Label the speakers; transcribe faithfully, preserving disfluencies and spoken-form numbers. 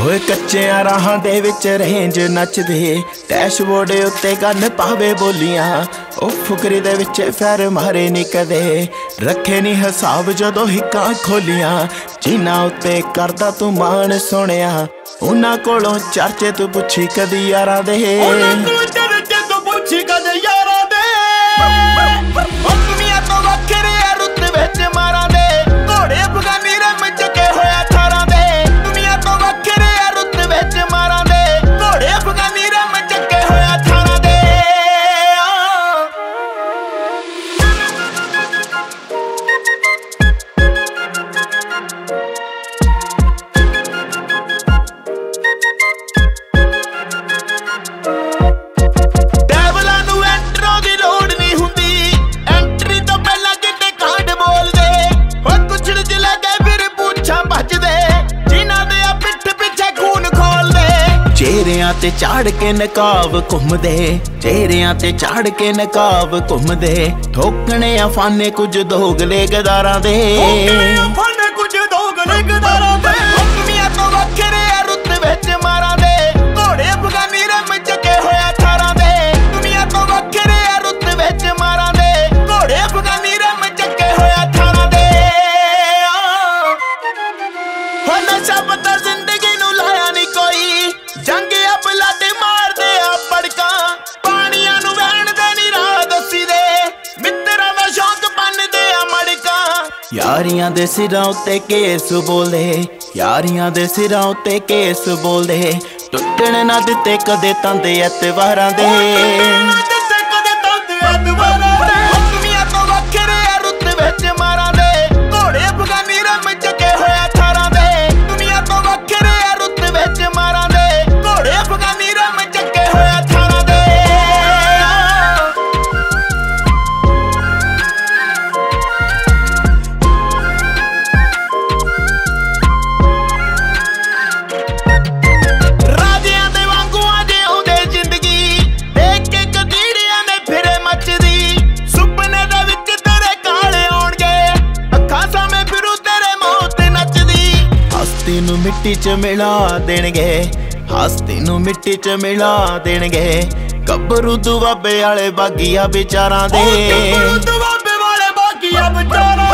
Speaker 1: ਹੋਏ ਕੱਚਿਆਂ ਰਾਹਾਂ ਦੇ ਵਿੱਚ ਰੇਂਜ ਨੱਚਦੇ, ਡੈਸ਼ਬੋਰਡ ਉੱਤੇ ਗੰਨ ਪਾਵੇ ਬੋਲੀਆਂ। ਉਹ ਫੁਕਰੀ ਦੇ ਵਿੱਚ ਫੈਰ ਮਾਰੇ ਨੀ ਕਦੇ, ਰੱਖੇ ਨੀ ਹਿਸਾਬ ਜਦੋਂ ਹਿੱਕਾਂ ਖੋਲੀਆਂ। ਜਿਨ੍ਹਾਂ ਉੱਤੇ ਕਰਦਾ ਤੂੰ ਮਾਣ ਸੋਹਣਿਆ, ਉਹਨਾਂ ਕੋਲੋਂ ਚਰਚੇ ਤੂੰ ਪੁੱਛੀ ਕਦੀ ਯਾਰਾਂ ਦੇ।
Speaker 2: ਚਰਚੇ ਤੂੰ ਪੁੱਛੀ ਕਦੇ ਯਾਰਾਂ ਦੇ। ਦੁਨੀਆ ਤੋਂ ਵੱਖਰੇ ਆ ਰੁੱਤ ਵਿੱਚ ਮਾਰਾਂ ਦੇ, ਘੋੜੇ ਅਫਗਾਨੀ ਰਮ ਚੱਕੇ ਹੋਇਆ ਥਾਰਾਂ ਦੇ। ਦੁਨੀਆ ਤੋਂ ਵੱਖਰੇ ਆ ਰੁੱਤ ਵਿੱਚ ਮਾਰਾਂ ਦੇ, ਘੋੜੇ ਅਫਗਾਨੀ ਰਮ ਚੱਕੇ ਹੋਇਆ ਥਾਰਾਂ ਦੇ। ਡੈਵਲਾਂ ਨੂੰ ਐਂਟਰੋ ਦੀ ਲੋੜ ਨਹੀਂ ਹੁੰਦੀ, ਐਂਟਰੀ ਤੋਂ ਪਹਿਲਾਂ ਕਿਤੇ ਕਾਂਡ ਬੋਲਦੇ। ਹੋ ਕੁਛੜ ਜਿਲਾ ਗਏ ਫਿਰ ਪੁੱਛਾਂ ਭੱਜਦੇ, ਜਿਨ੍ਹਾਂ ਦੇ ਆ ਪਿੱਠ ਪਿੱਛੇ ਖੂਨ ਖੋਲਦੇ।
Speaker 1: ਚਿਹਰਿਆਂ ਤੇ ਚਾੜ ਕੇ ਨਕਾਬ ਘੁੰਮਦੇ, ਚਿਹਰਿਆਂ ਤੇ ਚਾੜ ਕੇ ਨਕਾਬ ਘੁੰਮਦੇ। ਠੋਕਣੇ ਆ ਫਾਨੇ ਕੁਝ ਦੋਗਲੇ ਗਦਾਰਾਂ ਦੇ,
Speaker 2: ਫਾਨੇ ਕੁਝ ਦੋਗਲੇ ਗਦਾਰਾਂ ਦੇ। ਦੁਨੀਆ ਤੋਂ ਵੱਖਰੇ ਆ ਰੁੱਤ ਵਿੱਚ ਮਾਰਾਂ ਦੇ, ਘੋੜੇ ਅਫਗਾਨੀ ਰਮ ਚੱਕੇ ਹੋਇਆ ਥਾਰਾਂ ਦੇ। ਦੁਨੀਆ ਤੋਂ ਵੱਖਰੇ ਆ ਰੁੱਤ ਵਿੱਚ ਮਾਰਾਂ ਦੇ, ਘੋੜੇ ਅਫਗਾਨੀ ਰਮ ਚੱਕੇ ਹੋਇਆ ਥਾਰਾਂ ਦੇ। ਹੋ ਨਸ਼ਾ ਪਤਾ ਜ਼ਿੰਦਗੀ ਨੂੰ ਲਾਇਆ ਨੀ ਕੋਈ, ਜੰਗ ਆ ਬਲੱਡ ਮਾਰਦੇ ਆ ਪੜਕਾਂ। ਪਾਣੀਆਂ ਨੂੰ ਵਹਿਣ ਦੇ ਨੀ ਰਾਹ ਦੱਸੀ ਦੇ, ਮਿੱਤਰਾਂ ਦਾ ਸ਼ੌਕ ਬੰਨਦੇ ਆ ਮੜਕਾਂ।
Speaker 1: ਯਾਰੀਆਂ ਦੇ ਸਿਰਾਂ ਉੱਤੇ ਕੇਸ ਬੋਲਦੇ, ਯਾਰੀਆਂ ਦੇ ਸਿਰਾਂ ਉੱਤੇ ਕੇਸ ਬੋਲਦੇ। ਟੁੱਟਣ ਨਾ ਦਿੱਤੇ ਕਦੇ ਤੰਦੇ ਐਤਵਾਰਾਂ ਦੇ,
Speaker 2: ਦੁਨੀਆ ਤੋਂ ਵੱਖਰੇ ਆ ਰੁੱਤ ਵਿੱਚ ਮਾਰਾਂ ਦੇ, ਘੋੜੇ ਅਫਗਾਨੀ ਰਮ ਚੱਕੇ ਹੋਇਆ ਥਾਰਾਂ ਦੇ। ਦੁਨੀਆ ਤੋਂ ਵੱਖਰੇ ਆ ਰੁੱਤ ਵਿੱਚ ਮਾਰਾਂ ਦੇ, ਘੋੜੇ ਅਫਗਾਨੀ ਰਮ ਚੱਕੇ ਹੋਇਆ ਥਾਰਾਂ ਦੇ। ਰਾਜਿਆਂ ਦੇ ਵਾਂਗੂ ਆ ਜਿਉਂਦੇ ਜ਼ਿੰਦਗੀ, ਦੇਖ ਕੇ ਕਤੀੜਿਆਂ ਦੇ ਫਿਰੇ ਮੱਚਦੀ। ਸੁਪਨੇ ਦੇ ਵਿੱਚ ਤੇਰੇ ਕਾਲੇ ਆਉਣਗੇ, ਅੱਖਾਂ ਸਾਹਮਣੇ ਫਿਰੂ ਤੇਰੇ ਮੌਤ ਨੱਚਦੀ।
Speaker 1: ਹਸਤੀ ਨੂੰ ਮਿੱਟੀ 'ਚ ਮਿਲਾ ਦੇਣਗੇ, ਹਸਤੀ ਨੂੰ ਮਿੱਟੀ 'ਚ ਮਿਲਾ ਦੇਣਗੇ। ਗੱਭਰੂ ਦੁਆਬੇ ਵਾਲੇ ਬਾਗੀਆ ਵਿਚਾਰਾਂ ਦੇ,
Speaker 2: ਦੁਆਬੇ ਵਾਲੇ ਬਾਗੀਆ ਵਿਚਾਰਾਂ